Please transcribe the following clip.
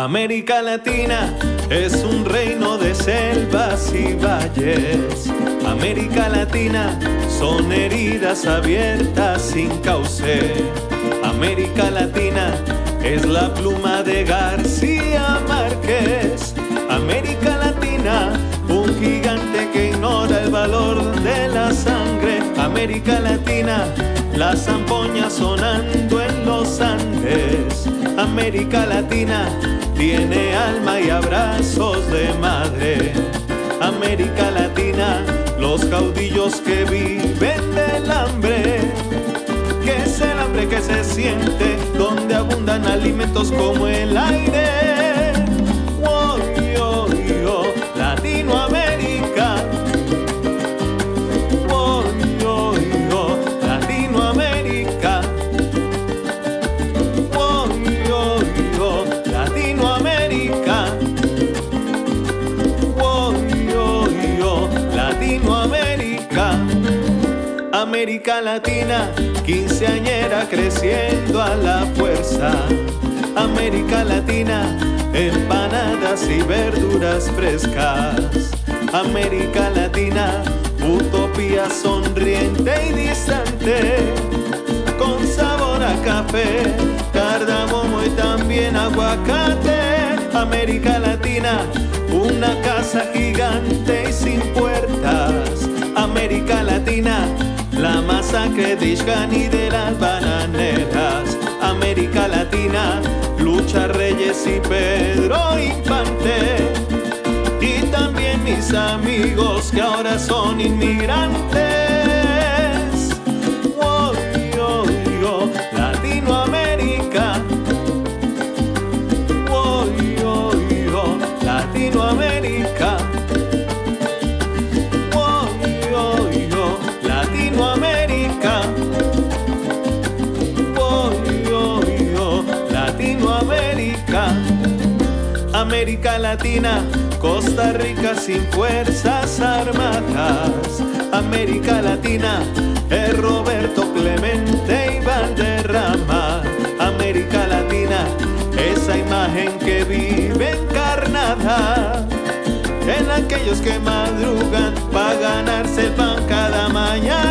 América Latina es un reino de selvas y valles. América Latina son heridas abiertas sin cauce. América Latina es la pluma de García Márquez. América Latina, un gigante que ignora el valor de la sangre. América Latina, la zampoña sonando en los Andes. América Latina tiene alma y abrazos de madre. América Latina, los caudillos que viven del hambre. Que es el hambre que se siente donde abundan alimentos como el aire. Oh, oh, oh, Latinoamérica. Oh, oh, oh, Latinoamérica. Oh, oh, oh, Latinoamérica. Oh, oh, oh, Latinoamérica. América Latina, quinceañera creciendo a la fuerza. América Latina, empanadas y verduras frescas. América Latina, utopía sonriente y distante, con sabor a café, cardamomo y también aguacate. América Latina, una casa gigante y sin puertas. América Latina, la masacre de Ixcán y de las bananeras. América Latina, Lucha Reyes y Pedro Infante. Y también mis amigos que ahora son inmigrantes. Oh, oh, oh, Latinoamérica. Oh, oh, oh, Latinoamérica. Oh, oh, oh, Latinoamérica. Oh, oh, oh, Latinoamérica. América Latina, Costa Rica sin fuerzas armadas. América Latina es Roberto Clemente y Valderrama. América Latina, esa imagen que vive encarnada en aquellos que madrugan para ganarse el pan cada mañana.